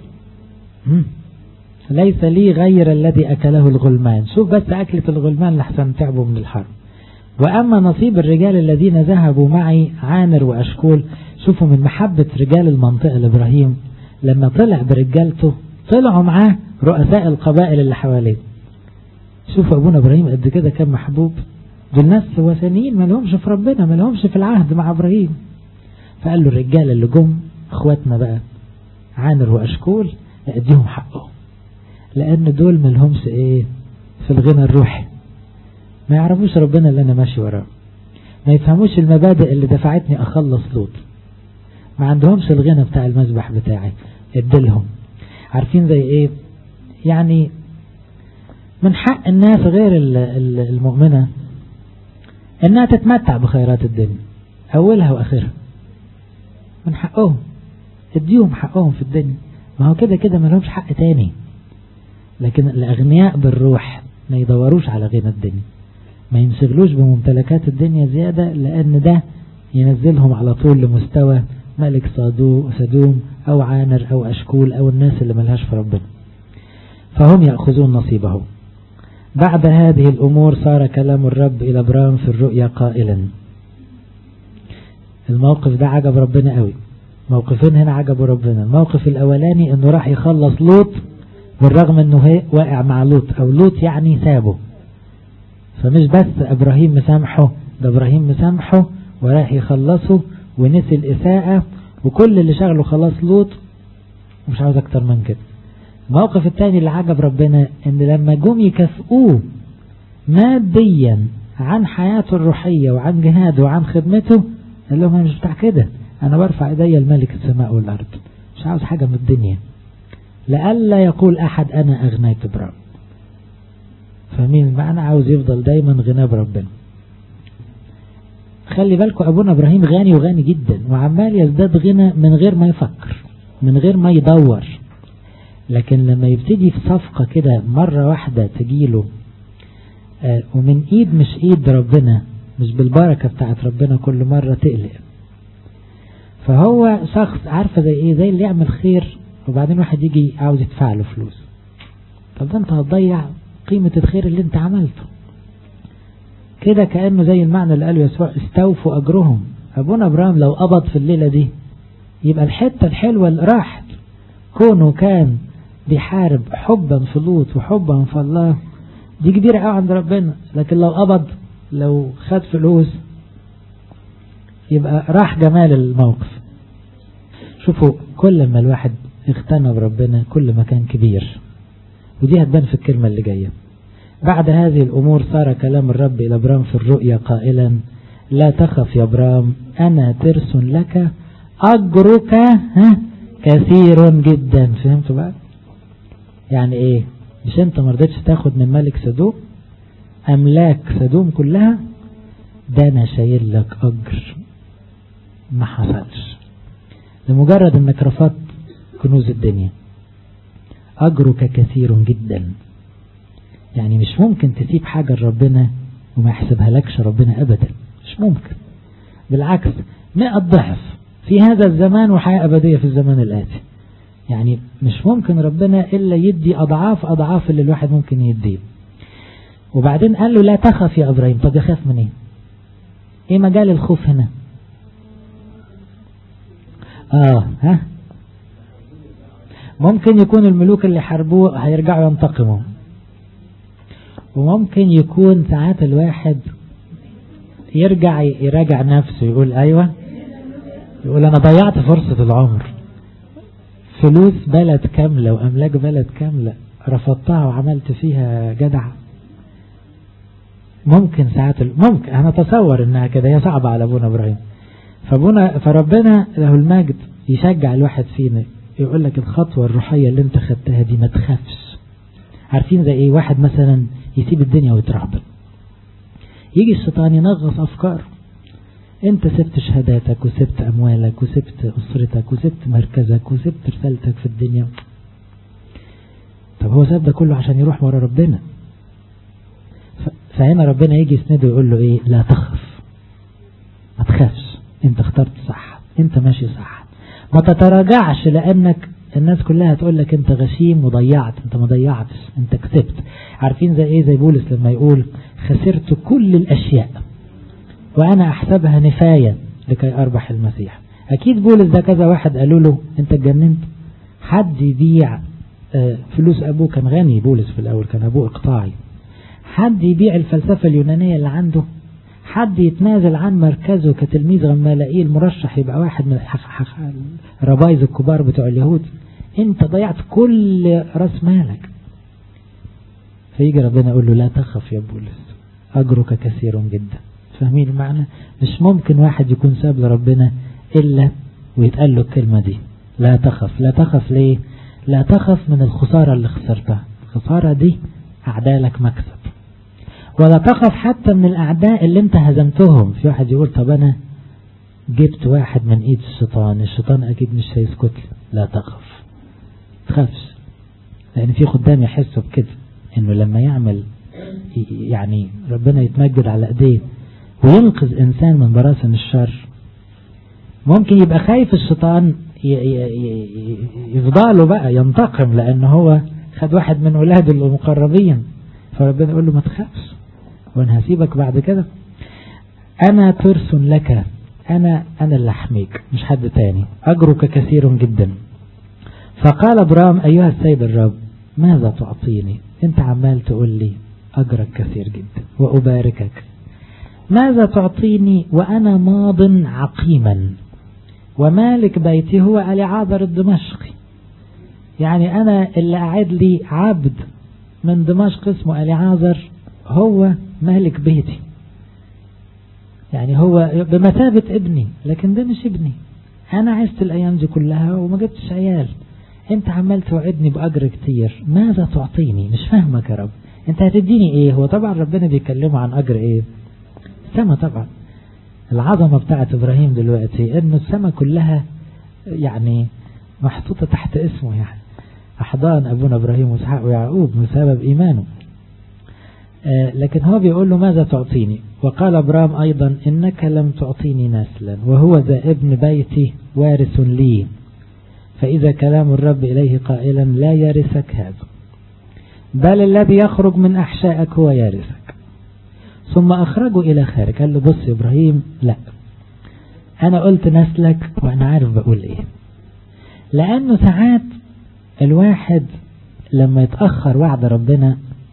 ليس لي غير الذي اكله الغلمان. شوف بس اكلة الغلمان لحسن تعبوا من الحرب. واما نصيب الرجال الذين ذهبوا معي عامر واشكول. شوفوا من محبة رجال المنطقة لابراهيم، لما طلع برجالته طلعوا معاه رؤساء القبائل اللي حواليه. شوفوا ابونا ابراهيم قد كده كان محبوب، دول ناس وثنيين ما لهمش في ربنا، ما لهمش في العهد مع ابراهيم. فقال له الرجال اللي جم اخواتنا بقى عامر واشكول اديهم حقهم، لان دول ما لهمش ايه في الغنى الروحي، ما يعرفوش ربنا اللي انا ماشي وراه، ما يفهموش المبادئ اللي دفعتني اخلص لوط، ما عندهمش الغنى بتاع المذبح بتاعي اديلهم. عارفين زي ايه؟ يعني من حق الناس غير المؤمنة انها تتمتع بخيرات الدنيا اولها واخرها، من حقهم اديهم حقهم في الدنيا، ما هو كده كده ما لهمش حق تاني. لكن الاغنياء بالروح ما يدوروش على غنى الدنيا، ما ينشغلوش بممتلكات الدنيا زيادة، لان ده ينزلهم على طول لمستوى ملك سدوم او عامر او اشكول او الناس اللي ملهاش في ربنا، فهم يأخذون نصيبهم. بعد هذه الأمور صار كلام الرب إلى أبرام في الرؤيا قائلا. الموقف ده عجب ربنا قوي، موقفين هنا عجبوا ربنا. الموقف الأولاني أنه راح يخلص لوط بالرغم أنه هي واقع مع لوط، أو لوط يعني سابه، فمش بس إبراهيم مسامحه، ده إبراهيم مسامحه وراح يخلصه ونسي الإساءة وكل اللي شغله خلاص لوط، ومش عاوز أكتر من كده. الموقف الثاني اللي عجب ربنا ان لما جم يكافئوه ماديا عن حياته الروحية وعن جهاده وعن خدمته، قال لهم انا مش بتاع كده، انا برفع ايدي الملك السماء والارض، مش عاوز حاجة من الدنيا، لألا يقول احد انا اغنيت برب. فمين المعنى؟ عاوز يفضل دايما غنى بربنا. خلي بالكم ابونا ابراهيم غني وغني جدا وعمال يزداد غنى من غير ما يفكر، من غير ما يدور. لكن لما يبتدي في صفقة كده مرة واحدة تجيله آه ومن ايد مش ايد ربنا، مش بالبركة بتاعت ربنا، كل مرة تقلق. فهو شخص عارفة زي ايه، زي اللي يعمل خير وبعدين واحد يجي عاوز يدفع له فلوس. طب ده انت هتضيع قيمة الخير اللي انت عملته كده. كأنه زي المعنى اللي قاله يسوع استوفوا اجرهم. ابونا ابراهيم لو قبض في الليلة دي يبقى الحتة الحلوة اللي راحت، كونه كان بيحارب حبا في لوط وحبا في الله، دي كبيرة قوي عند ربنا. لكن لو قبض، لو خد فلوس، يبقى راح جمال الموقف. شوفوا كل ما الواحد اغتنى بربنا كل ما كان كبير، ودي هتبان في الكلمة اللي جاية. بعد هذه الأمور صار كلام الرب إلى أبرام في الرؤيا قائلا لا تخف يا أبرام، أنا ترس لك، أجرك ها كثير جدا. فهمتوا بقى يعني ايه؟ مش انت مرضتش تاخد من ملك سدوم املاك سدوم كلها، ده انا شايل لك اجر ما حصلش لمجرد انك رفضت كنوز الدنيا. اجرك كثير جدا، يعني مش ممكن تسيب حاجة لربنا وما يحسبها لكش ربنا ابدا، مش ممكن. بالعكس مئة ضعف في هذا الزمان وحياة ابدية في الزمان الاتي. يعني مش ممكن ربنا إلا يدي أضعاف أضعاف اللي الواحد ممكن يديه. وبعدين قال له لا تخف يا إبراهيم. طب يخاف من إيه؟ إيه مجال الخوف هنا؟ آه ها ممكن يكون الملوك اللي حاربوه هيرجعوا ينتقموا، وممكن يكون ساعات الواحد يرجع يراجع نفسه يقول أيوة، يقول أنا ضيعت فرصة العمر، فلوس بلد كاملة وأملاك بلد كاملة رفضتها وعملت فيها جدع. ممكن ساعات ممكن أنا أتصور إنها كده، هي صعبة على أبونا إبراهيم. فابونا فربنا له المجد يشجع الواحد فينا، يقول لك الخطوة الروحية اللي انت خدتها دي ما تخافش. عارفين زي ايه؟ واحد مثلا يسيب الدنيا ويترهبن، يجي الشيطان ينغص أفكار. انت سبت شهاداتك وسبت أموالك وسبت أسرتك وسبت مركزك وسبت رسالتك في الدنيا. طب هو ساب ده كله عشان يروح ورا ربنا. فهنا ربنا يجي يسنده ويقول له ايه؟ لا تخف، ما تخافش، انت اخترت صح، انت ماشي صح، ما تتراجعش، لانك الناس كلها هتقول لك انت غشيم وضيعت. انت ما ضيعتش، انت كسبت. عارفين زي ايه؟ زي بولس لما يقول خسرت كل الاشياء وانا احسبها نفاية لكي اربح المسيح. اكيد بولس ده كذا واحد قالوا له انت اتجننت. حد يبيع فلوس ابوه، كان غني بولس في الاول، كان ابوه اقطاعي. حد يبيع الفلسفة اليونانية اللي عنده، حد يتنازل عن مركزه كتلميذ غمالائيل المرشح يبقى واحد من الربايز الكبار بتوع اليهود. انت ضيعت كل راس مالك. فيجي ربنا يقول له لا تخف يا بولس، اجرك كثير جدا. فاهمين المعنى؟ مش ممكن واحد يكون ساب لربنا الا ويتقال له الكلمة دي، لا تخف. لا تخف ليه؟ لا تخف من الخسارة اللي خسرتها. الخسارة دي أعدالك مكسب. ولا تخف حتى من الأعداء اللي انت هزمتهم. في واحد يقول طب أنا جبت واحد من إيد الشيطان، الشيطان أكيد مش هيسكت. لا تخف، تخافش، لأن في خدام يحسوا بكده، إنه لما يعمل يعني ربنا يتمجد على إيديه وينقذ إنسان من براسن الشر، ممكن يبقى خايف الشيطان يفضله بقى ينتقم، لأنه هو خد واحد من أولاده المقربين، فربنا يقول له ما تخافش وأنا هسيبك بعد كده. أنا ترس لك، أنا أنا اللي أحميك مش حد تاني، أجرك كثير جدا. فقال أبرام أيها السيد الرب ماذا تعطيني؟ أنت عمال تقول لي أجرك كثير جدا وأباركك، ماذا تعطيني وأنا ماض عقيما ومالك بيتي هو أليعازر الدمشقي؟ يعني أنا اللي قاعد لي عبد من دمشق اسمه أليعازر هو مالك بيتي، يعني هو بمثابة ابني، لكن ده مش ابني. أنا عشت الأيام دي كلها وما جبتش عيال، أنت عمال توعدني بأجر كتير، ماذا تعطيني؟ مش فاهمك يا رب، أنت هتديني إيه؟ هو طبعا ربنا بيكلمه عن أجر إيه؟ السماء طبعا. العظمة بتاعت إبراهيم دلوقتي إنه السماء كلها يعني محطوطة تحت اسمه، يعني أحضان أبونا إبراهيم وإسحاق ويعقوب بسبب إيمانه. آه لكن هو بيقول له ماذا تعطيني؟ وقال أبرام أيضا إنك لم تعطيني نسلا وهو ذا ابن بيتي وارث لي، فإذا كلام الرب إليه قائلا لا يرثك هذا بل الذي يخرج من أحشائك هو يرثك. ثم أخرجه إلى خارج. قال له بص يا إبراهيم، لا أنا قلت نسلك وأنا عارف بقول إيه، لأنه ساعات الواحد لما يتأخر وعد ربنا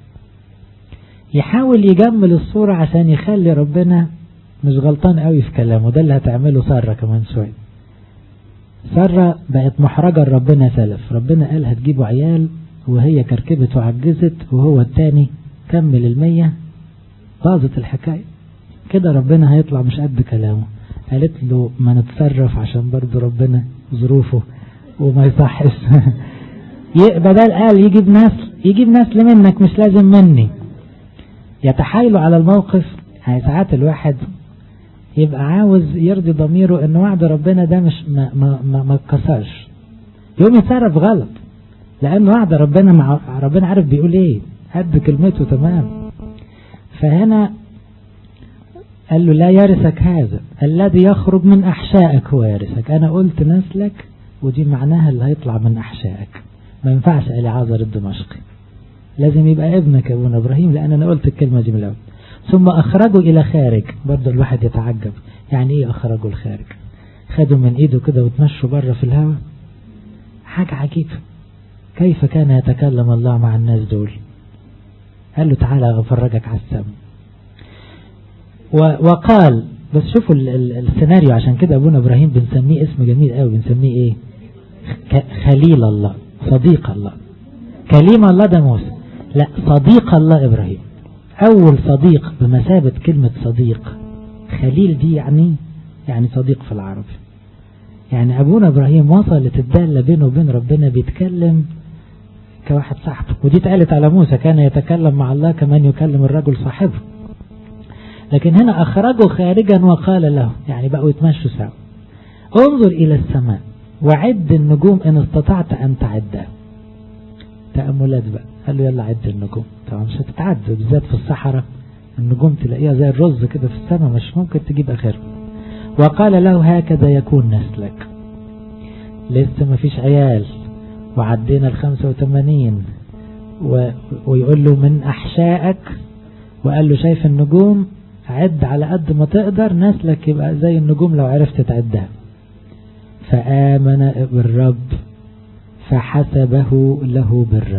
يحاول يجمل الصورة عشان يخلي ربنا مش غلطان قوي في كلامه. ده اللي هتعمله سارة كمان شوية. سارة بقت محرجة ربنا سلف، ربنا قال هتجيبوا عيال وهي كركبت وعجزت وهو التاني كمل المية، باظت الحكاية كده، ربنا هيطلع مش قد كلامه. قالت له ما نتصرف عشان برضو ربنا ظروفه وما يصحش بدل قال يجيب نسل يجيب نسل منك مش لازم مني. يتحايلوا على الموقف. يعني ساعات الواحد يبقى عاوز يرضي ضميره ان وعد ربنا ده مش ما ما ما, ما اتكسرش، يوم يتصرف غلط، لان وعد ربنا مع ربنا عارف بيقول ايه، قد كلمته تمام. فهنا قال له لا يرثك هذا الذي يخرج من أحشائك هو يرثك. أنا قلت نسلك ودي معناها اللي هيطلع من أحشائك، ما ينفعش أليعازر الدمشقي، لازم يبقى ابنك ابونا إبراهيم، لأن أنا قلت الكلمة دي من الأول. ثم أخرجوا إلى خارج. برضه الواحد يتعجب يعني إيه أخرجوا الخارج؟ خدوا من إيده كده وتمشوا بره في الهواء؟ حاجة عجيبة. كيف كان يتكلم الله مع الناس دول؟ قال له تعالى أفرجك على السماء. وقال بس شوفوا السيناريو، عشان كده أبونا إبراهيم بنسميه اسم جميل قوي، بنسميه إيه؟ خليل الله، صديق الله. كليم الله ده موسى، لا صديق الله إبراهيم، أول صديق بمثابة كلمة صديق. خليل دي يعني يعني صديق في العربي. يعني أبونا إبراهيم وصلت الدالة بينه وبين ربنا، بيتكلم كواحد صاحبه. ودي اتقالت على موسى، كان يتكلم مع الله كمان يكلم الرجل صاحبه. لكن هنا أخرجه خارجا وقال له، يعني بقوا يتمشوا سوا. انظر إلى السماء وعد النجوم إن استطعت أن تعدها. تأملات بقى. قال له يلا عد النجوم. طبعا مش هتتعد، بالذات في الصحراء النجوم تلاقيها زي الرز كده في السماء، مش ممكن تجيب آخر. وقال له هكذا يكون نسلك. لسه ما فيش عيال وعدينا الخمسة وثمانين، و... ويقول له من أحشائك، وقال له شايف النجوم عد على قد ما تقدر، نسلك يبقى زي النجوم لو عرفت تعدها. فآمن بالرب فحسبه له برا.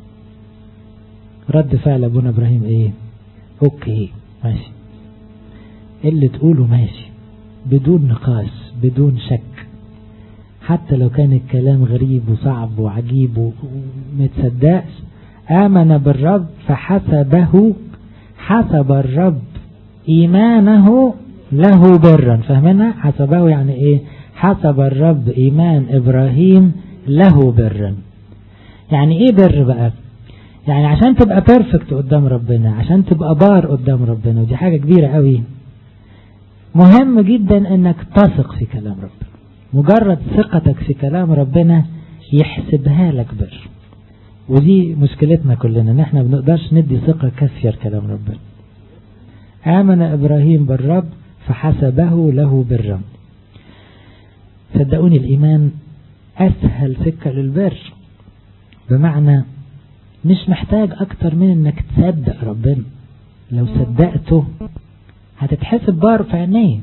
رد فعل أبونا إبراهيم إيه؟ أوكي ماشي، اللي تقوله ماشي، بدون نقاش بدون شك، حتى لو كان الكلام غريب وصعب وعجيب ومتصدقش. آمن بالرب فحسبه، حسب الرب إيمانه له برا. فهمنا حسبه يعني إيه؟ حسب الرب إيمان إبراهيم له برا. يعني إيه بر بقى؟ يعني عشان تبقى بيرفكت قدام ربنا، عشان تبقى بار قدام ربنا، ودي حاجة كبيرة قوي، مهم جدا انك تثق في كلام ربنا. مجرد ثقتك في كلام ربنا يحسبها لك بر. ودي مشكلتنا كلنا، ان احنا بنقدرش ندي ثقة كافية لكلام ربنا. آمن إبراهيم بالرب فحسبه له برا. صدقوني الإيمان أسهل سكة للبر، بمعنى مش محتاج أكتر من أنك تصدق ربنا. لو صدقته هتتحسب بار في عينيه.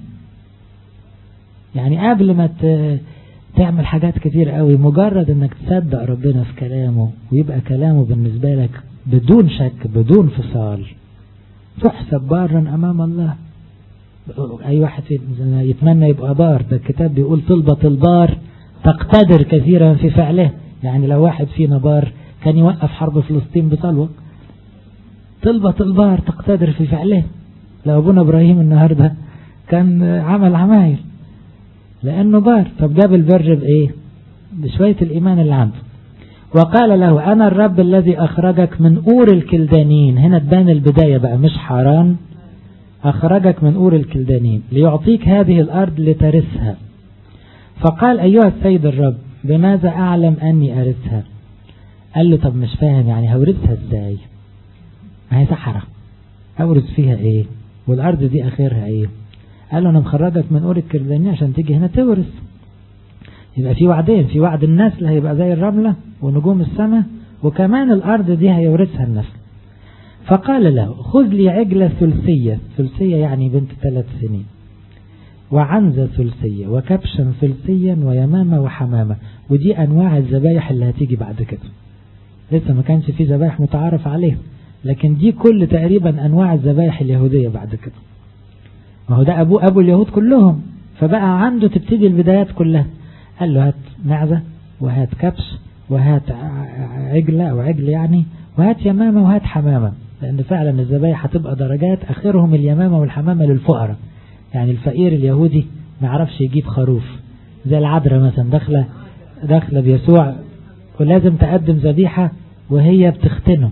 يعني قبل ما تعمل حاجات كتير قوي، مجرد أنك تصدق ربنا في كلامه ويبقى كلامه بالنسبة لك بدون شك بدون فصال، تحسب بارا أمام الله. أي واحد يتمنى يبقى بار، ده الكتاب بيقول طلبة البار تقتدر كثيرا في فعله. يعني لو واحد فينا بار كان يوقف حرب فلسطين بطلوة. طلبة البار تقتدر في فعله. لو ابونا إبراهيم النهاردة كان عمل عمايل لأنه بار. طب جاب البر بإيه؟ بشوية الإيمان اللي عنده. وقال له أنا الرب الذي أخرجك من أور الكلدانيين. هنا تبان البداية بقى، مش حران، أخرجك من أور الكلدانيين ليعطيك هذه الأرض لترثها. فقال أيها السيد الرب بماذا أعلم أني أرثها؟ قال له طب مش فاهم، يعني هورثها إزاي؟ ما هي صحراء، أورث فيها إيه؟ والأرض دي آخرها إيه؟ قال له أنا مخرجك من أور الكلدانيين عشان تيجي هنا تورث. يبقى في وعدين، في وعد النسل هيبقى زي الرملة ونجوم السماء، وكمان الأرض دي هيورثها النسل. فقال له خذ لي عجلة ثلثية، ثلثية يعني بنت ثلاث سنين، وعنزة ثلثية، وكبشا ثلثيا، ويمامة وحمامة. ودي أنواع الذبايح اللي هتيجي بعد كده. لسه ما كانش في ذبايح متعارف عليه، لكن دي كل تقريبا أنواع الذبايح اليهودية بعد كده. ما هو ده أبو أبو اليهود كلهم، فبقى عنده تبتدي البدايات كلها. قال له هات معزة، وهات كبش، وهات عجلة أو عجل يعني، وهات يمامة، وهات حمامة. لأن فعلا الذبايح هتبقى درجات، آخرهم اليمامة والحمامة للفقراء. يعني الفقير اليهودي ما يعرفش يجيب خروف، زي العذراء مثلا داخله داخله بيسوع ولازم تقدم ذبيحة وهي بتختنه،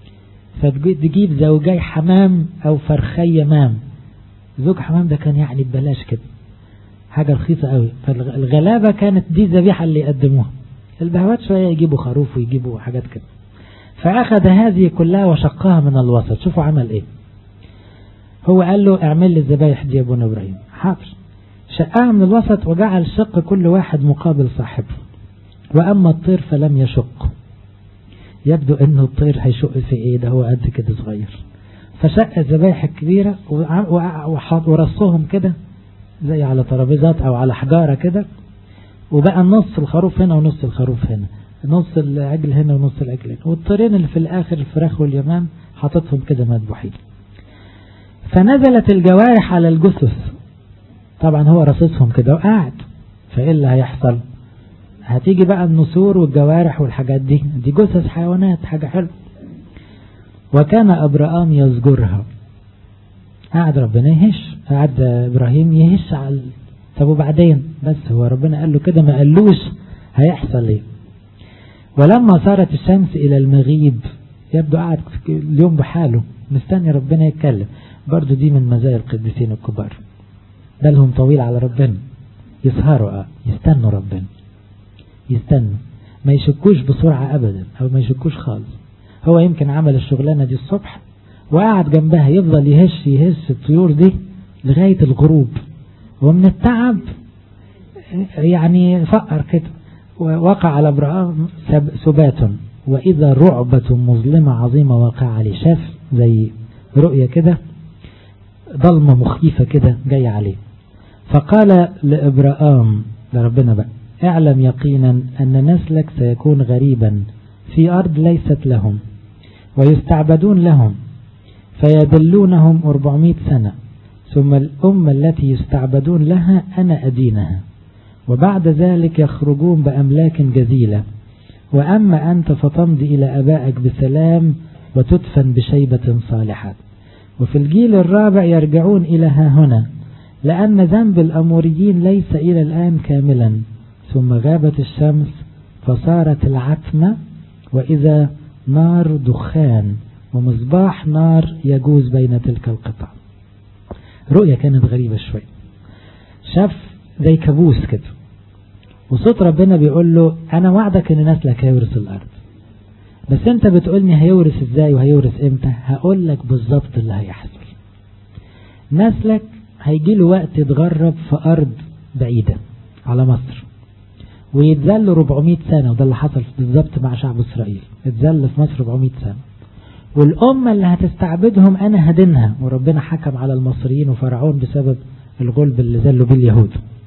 فتجيب زوجي حمام أو فرخي يمام. زوج حمام ده كان يعني ببلاش كده، حاجة رخيصة قوي. فالغلابة كانت دي الذبيحة اللي يقدموها. البهوات شوية يجيبوا خروف ويجيبوا حاجات كده. فأخذ هذه كلها وشقها من الوسط. شوفوا عمل ايه. هو قال له اعمل لي الذبايح دي يا ابونا إبراهيم. حاضر. شقها من الوسط وجعل شق كل واحد مقابل صاحبه. وأما الطير فلم يشق. يبدو انه الطير هيشق في ايه، ده هو قد كده صغير. فشق الذبايح الكبيرة ورصهم كده زي على ترابيزات او على حجارة كده، وبقى نص الخروف هنا ونص الخروف هنا، نص العجل هنا ونص العجل هنا، والطيرين اللي في الاخر الفراخ واليمام حاططهم كده مذبوحين. فنزلت الجوارح على الجثث. طبعا هو رصصهم كده وقعد، فايه اللي هيحصل؟ هتيجي بقى النسور والجوارح والحاجات دي، دي جثث حيوانات، حاجة حلوة. وكان أبراهام يزجرها. قعد ربنا يهش، قعد إبراهيم يهش على. طب وبعدين؟ بس هو ربنا قال له كده، ما قالوش هيحصل ايه. ولما صارت الشمس إلى المغيب، يبدو قعد اليوم بحاله مستني ربنا يتكلم. برضو دي من مزايا القديسين الكبار، بالهم طويل على ربنا، يسهروا اه يستنوا ربنا، يستنوا ما يشكوش بسرعة أبدا، أو ما يشكوش خالص. هو يمكن عمل الشغلانة دي الصبح وقعد جنبها يفضل يهش يهش الطيور دي لغاية الغروب، ومن التعب يعني فقر كده. ووقع على إبراهيم سبات، وإذا رعبة مظلمة عظيمة وقع عليه. شاف زي رؤية كده، ظلمة مخيفة كده جاية عليه. فقال لإبراهيم، لربنا بقى، اعلم يقينا أن نسلك سيكون غريبا في أرض ليست لهم، ويستعبدون لهم فيدلونهم أربعمائة سنة، ثم الأمة التي يستعبدون لها أنا أدينها، وبعد ذلك يخرجون بأملاك جزيلة. وأما أنت فتمضي إلى أبائك بسلام وتدفن بشيبة صالحة. وفي الجيل الرابع يرجعون إلى ها هنا، لأن ذنب الأموريين ليس إلى الآن كاملا. ثم غابت الشمس فصارت العتمة، وإذا نار دخان ومصباح نار يجوز بين تلك القطع. رؤية كانت غريبة شوي، شاف زي كابوس كده، وصوت ربنا بيقول له أنا وعدك إن نسلك هيورث الأرض، بس أنت بتقولني هيورث إزاي وهيورث إمتى؟ هقول لك بالظبط اللي هيحصل. نسلك هيجي له وقت يتغرب في أرض بعيدة على مصر ويتذل أربعمائة سنة، وده اللي حصل بالظبط مع شعب إسرائيل، اتذل في مصر أربعمائة سنة، والأمة اللي هتستعبدهم أنا هدينها. وربنا حكم على المصريين وفرعون بسبب الغلب اللي ذلوا بيه اليهود.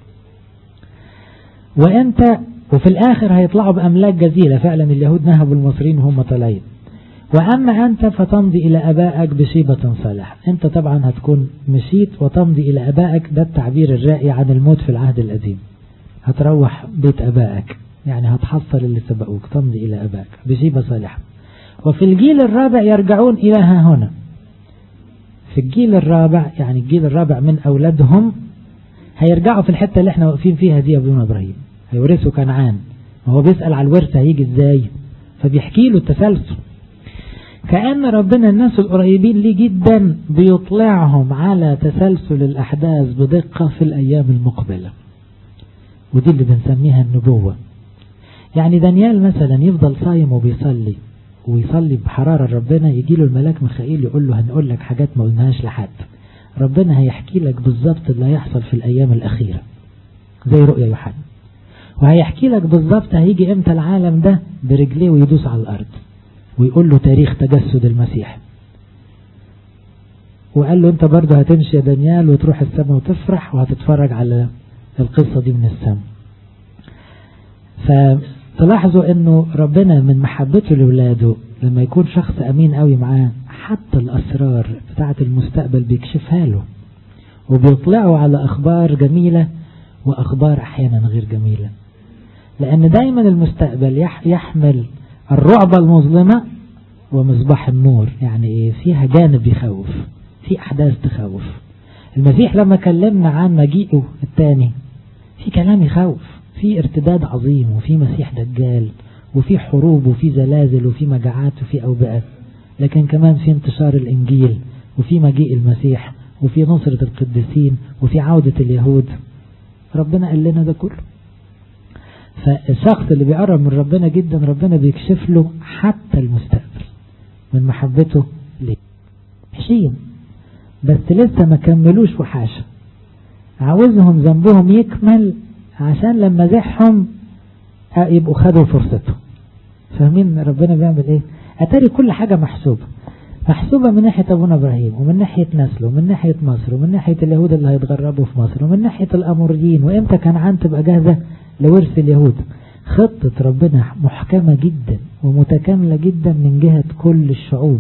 وأنت وفي الآخر هيطلعوا بأملاك جزيلة، فعلا اليهود نهبوا المصريين وهم طالعين. وأما أنت فتمضي إلى أبائك بشيبة صالحة، أنت طبعا هتكون مشيت وتمضي إلى أبائك، ده التعبير الرائع عن الموت في العهد القديم. هتروح بيت أبائك، يعني هتحصل اللي سبقوك، تمضي إلى أبائك بشيبة صالحة. وفي الجيل الرابع يرجعون إلى ها هنا. في الجيل الرابع يعني الجيل الرابع من أولادهم هيرجعوا في الحتة اللي احنا واقفين فيها دي أبونا إبراهيم، هيورثوا كنعان. وهو بيسأل على الورثة هيجي ازاي، فبيحكي له التسلسل. كأن ربنا الناس القريبين ليه جدا بيطلعهم على تسلسل الأحداث بدقة في الأيام المقبلة، ودي اللي بنسميها النبوة. يعني دانيال مثلا يفضل صايم وبيصلي ويصلي بحرارة ربنا، يجي له الملاك ميخائيل يقول له هنقول لك حاجات ما قلناهاش لحد، ربنا هيحكي لك بالظبط اللي هيحصل في الأيام الأخيرة زي رؤيا يوحنا، وهيحكي لك بالظبط هيجي امتى العالم ده برجليه ويدوس على الأرض، ويقول له تاريخ تجسد المسيح. وقال له انت برضه هتمشي يا دانيال وتروح السماء وتفرح وهتتفرج على القصة دي من السماء. فتلاحظوا انه ربنا من محبته لولاده لما يكون شخص امين قوي معاه، حتى الاسرار بتاعة المستقبل بيكشفها له، وبيطلعوا على اخبار جميلة واخبار احيانا غير جميلة، لان دايما المستقبل يحمل الرعب المظلمة ومصباح النور. يعني ايه؟ فيها جانب يخوف، في احداث تخوف. المسيح لما كلمنا عن مجيئه الثاني في كلام يخوف، في ارتداد عظيم، وفي مسيح دجال، وفي حروب، وفي زلازل، وفي مجاعات، وفي أوبئة، لكن كمان في انتشار الإنجيل، وفي مجيء المسيح، وفي نصرة القديسين، وفي عودة اليهود. ربنا قال لنا ده كله. فالشخص اللي بيقرب من ربنا جدا ربنا بيكشف له حتى المستقبل من محبته ليه. حشين بس لسه ما كملوش وحاشة، عاوزهم ذنبهم يكمل عشان لما زحهم يبقوا خدوا فرصتهم. فاهمين ربنا بيعمل ايه؟ اتاري كل حاجة محسوبة، محسوبة من ناحية ابونا ابراهيم، ومن ناحية نسله، ومن ناحية مصر، ومن ناحية اليهود اللي هيتغربوا في مصر، ومن ناحية الاموريين، وامتى كنعان تبقى جاهزة لورث اليهود. خطة ربنا محكمة جدا ومتكاملة جدا من جهة كل الشعوب.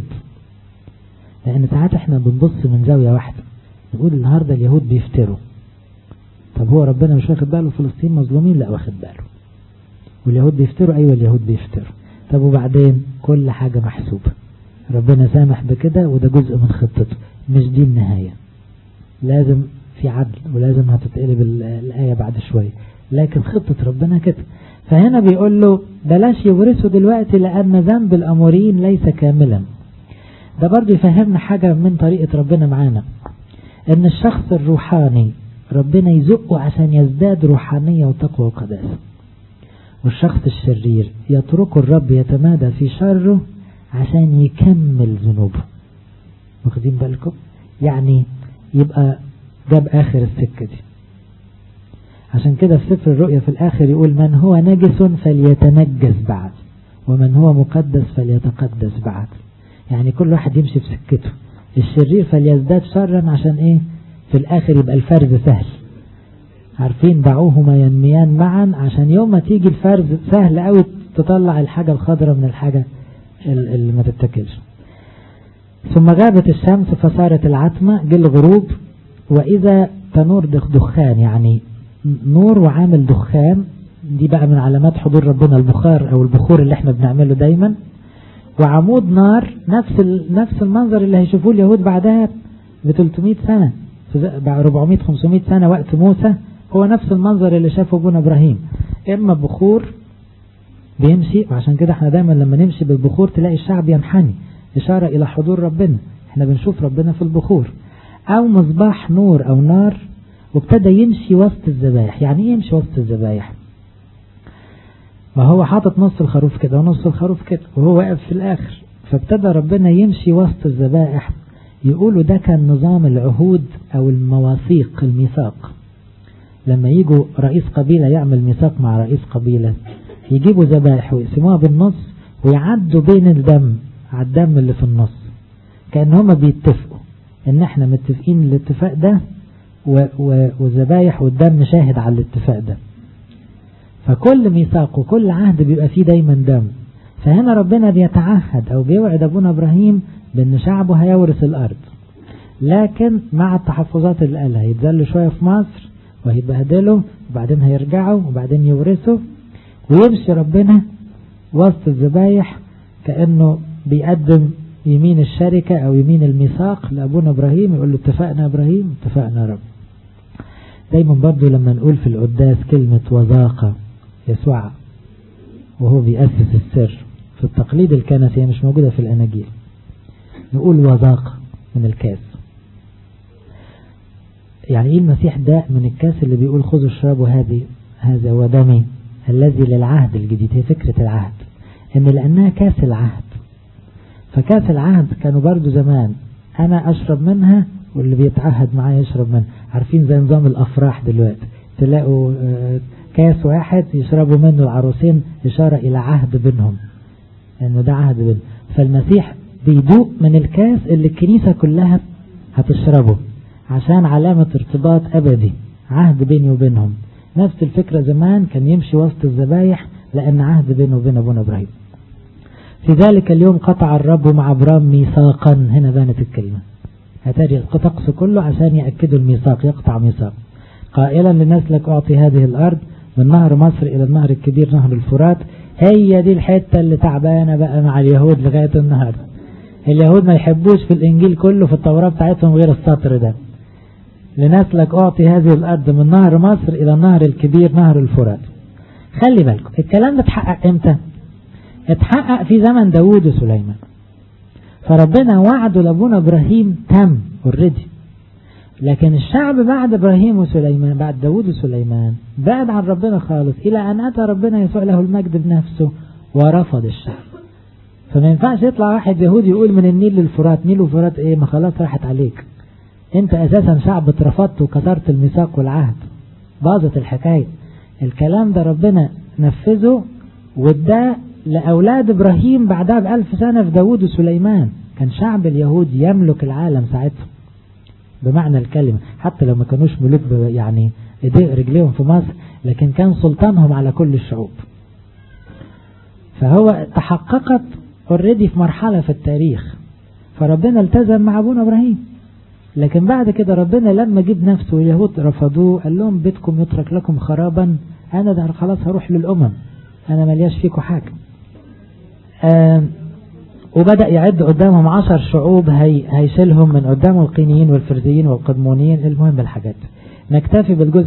لان ساعات احنا بنبص من زاوية واحدة، نقول النهاردة اليهود بيفتروا، طب هو ربنا مش واخد باله فلسطين مظلومين؟ لا واخد باله. واليهود بيفتروا؟ ايوه اليهود بيفتروا. طب وبعدين؟ كل حاجة محسوبة، ربنا سامح بكده وده جزء من خطته، مش دي النهاية. لازم في عدل ولازم هتتقلب الآية بعد شوية، لكن خطة ربنا كده. فهنا بيقول له بلاش يورثوا دلوقتي لأن ذنب الأموريين ليس كاملا. ده برضو يفهمنا حاجة من طريقة ربنا معانا، ان الشخص الروحاني ربنا يزقه عشان يزداد روحانية وتقوى وقداسة، والشخص الشرير يتركه الرب يتمادى في شره عشان يكمل ذنوبه. واخدين بالكم؟ يعني يبقى جاب آخر السكة دي. عشان كده في سفر الرؤيا في الآخر يقول من هو نجس فليتنجس بعد، ومن هو مقدس فليتقدس بعد. يعني كل واحد يمشي في سكته. الشرير فليزداد شرا عشان ايه؟ في الآخر يبقى الفرز سهل. عارفين دعوهما ينميان معا، عشان يوم ما تيجي الفرز سهل قوي تطلع الحاجة الخضرة من الحاجة اللي ما تتكلش. ثم غابت الشمس فصارت العتمة، جه الغروب، وإذا تنور دخان، يعني نور وعامل دخان، دي بقى من علامات حضور ربنا، البخار أو البخور اللي احنا بنعمله دايما، وعمود نار، نفس نفس المنظر اللي هيشوفوه اليهود بعدها ب ثلاثمائة سنة، بعد أربعمائة خمسمائة سنة وقت موسى، هو نفس المنظر اللي شافه ابونا ابراهيم، اما بخور بيمشي، وعشان كده احنا دايما لما نمشي بالبخور تلاقي الشعب ينحني، إشارة إلى حضور ربنا، احنا بنشوف ربنا في البخور. أو مصباح نور أو نار وابتدى يمشي وسط الذبايح. يعني ايه يمشي وسط الذبايح؟ ما هو حاطط نص الخروف كده ونص الخروف كده وهو واقف في الآخر، فابتدى ربنا يمشي وسط الذبائح. يقولوا ده كان نظام العهود أو المواثيق، الميثاق. لما يجوا رئيس قبيلة يعمل ميثاق مع رئيس قبيلة، يجيبوا ذبائح ويقسموها بالنص ويعدوا بين الدم على الدم اللي في النص، كأن هما بيتفقوا ان احنا متفقين الاتفاق ده، والذبائح والدم شاهد على الاتفاق ده. فكل ميثاق وكل عهد بيبقى فيه دايما دم. فهنا ربنا بيتعهد او بيوعد ابونا ابراهيم بان شعبه هيورث الارض، لكن مع التحفظات اللي قالها، يتذلوا شوية في مصر وهيتبهدلوا وبعدين هيرجعوا وبعدين يورثوا، ويمشي ربنا وسط الذبايح كأنه بيقدم يمين الشركة او يمين الميثاق لابونا ابراهيم، يقول له اتفقنا ابراهيم، اتفقنا يا رب. دايما برضو لما نقول في القداس كلمة وذاق يسوع وهو بيأسس السر، في التقليد الكنسي مش موجودة في الأناجيل، نقول وذاق من الكاس. يعني ايه المسيح ده من الكاس اللي بيقول خذوا اشربوا هذه هذا هو دمي الذي للعهد الجديد؟ هي فكرة العهد، ان لأنها كاس العهد، فكاس العهد كانوا برضو زمان انا اشرب منها واللي بيتعهد معايا يشرب منها. عارفين زي نظام الافراح دلوقتي، تلاقوا كاس واحد يشربوا منه العروسين، اشارة الى عهد بينهم، انه ده عهد بينهم. فالمسيح بيدوق من الكاس اللي الكنيسة كلها هتشربه عشان علامة ارتباط ابدي، عهد بيني وبينهم. نفس الفكرة زمان كان يمشي وسط الذبايح لان عهد بينه وبين ابونا ابراهيم. في ذلك اليوم قطع الرب مع ابرام ميثاقا، هنا بانت الكلمة، هتاري الطقس كله عشان يأكدوا الميثاق، يقطع ميثاق، قائلا لنسلك أعطي هذه الأرض من نهر مصر إلى النهر الكبير نهر الفرات. هي دي الحتة اللي تعبانة بقى مع اليهود لغاية النهاردة. اليهود ما يحبوش في الإنجيل كله في التوراة بتاعتهم غير السطر ده، لنسلك أعطي هذه الأرض من نهر مصر إلى النهر الكبير نهر الفرات. خلي بالكم الكلام ده اتحقق امتى؟ اتحقق في زمن داود وسليمان. فربنا وعده لابونا ابراهيم تم اوريدي، لكن الشعب بعد ابراهيم وسليمان، بعد داود وسليمان، بعد عن ربنا خالص، الى ان اتى ربنا يسوع له المجد بنفسه ورفض الشعب. فما ينفعش يطلع واحد يهودي يقول من النيل للفرات، نيل وفرات ايه؟ ما خلاص راحت عليك، انت اساسا شعب اترفضت وكسرت الميثاق والعهد، باظت الحكاية. الكلام ده ربنا نفذه وده لأولاد إبراهيم بعدها بألف سنة في داود وسليمان. كان شعب اليهود يملك العالم ساعتهم بمعنى الكلمة، حتى لو ما كانوش ملوك يعني رجليهم في مصر، لكن كان سلطانهم على كل الشعوب. فهو تحققت اوريدي في مرحلة في التاريخ، فربنا التزم مع ابونا إبراهيم. لكن بعد كده ربنا لما جيب نفسه واليهود رفضوه، قال لهم بيتكم يترك لكم خرابا، أنا ده خلاص هروح للأمم، أنا ملياش فيكم حاجة. آه وبدأ يعد قدامهم عشر شعوب هي هيشيلهم من قدامه، القينيين والفرزيين والقدمونيين. المهم الحاجات نكتفي بالجزء